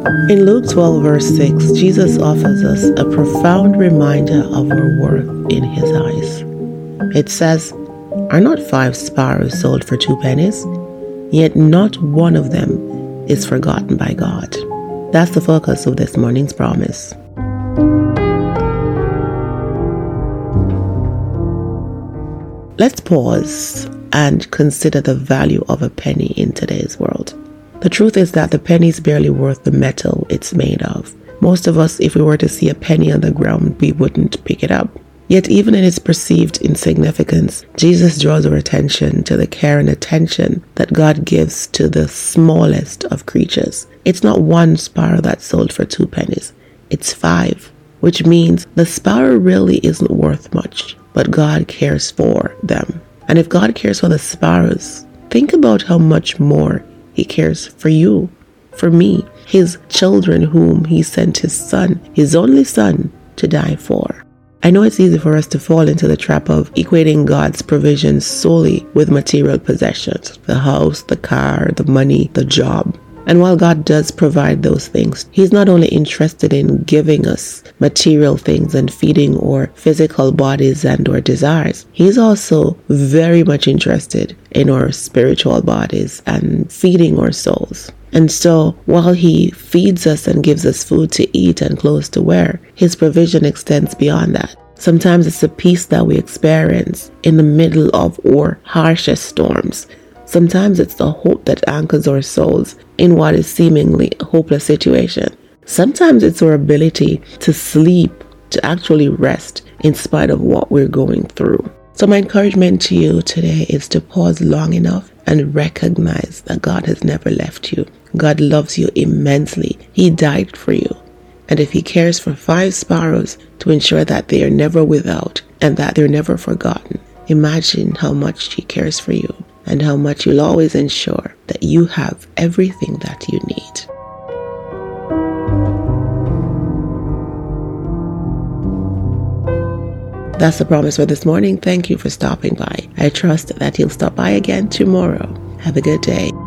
In Luke 12, verse 6, Jesus offers us a profound reminder of our worth in his eyes. It says, "Are not 5 sparrows sold for 2 pennies? Yet not one of them is forgotten by God." That's the focus of this morning's promise. Let's pause and consider the value of a penny in today's world. The truth is that the penny is barely worth the metal it's made of. Most of us, if we were to see a penny on the ground, we wouldn't pick it up. Yet even in its perceived insignificance, Jesus draws our attention to the care and attention that God gives to the smallest of creatures. It's not 1 sparrow that's sold for 2 pennies. It's 5, which means the sparrow really isn't worth much, but God cares for them. And if God cares for the sparrows, think about how much more he cares for you, for me, his children whom he sent his son, his only son, to die for. I know it's easy for us to fall into the trap of equating God's provision solely with material possessions, the house, the car, the money, the job. And while God does provide those things, he's not only interested in giving us material things and feeding our physical bodies and our desires, he's also very much interested in our spiritual bodies and feeding our souls. And so while he feeds us and gives us food to eat and clothes to wear, his provision extends beyond that. Sometimes it's a peace that we experience in the middle of our harshest storms. Sometimes it's the hope that anchors our souls in what is seemingly a hopeless situation. Sometimes it's our ability to sleep, to actually rest in spite of what we're going through. So my encouragement to you today is to pause long enough and recognize that God has never left you. God loves you immensely. He died for you. And if he cares for 5 sparrows to ensure that they are never without and that they're never forgotten, imagine how much he cares for you and how much you'll always ensure that you have everything that you need. That's the promise for this morning. Thank you for stopping by. I trust that you'll stop by again tomorrow. Have a good day.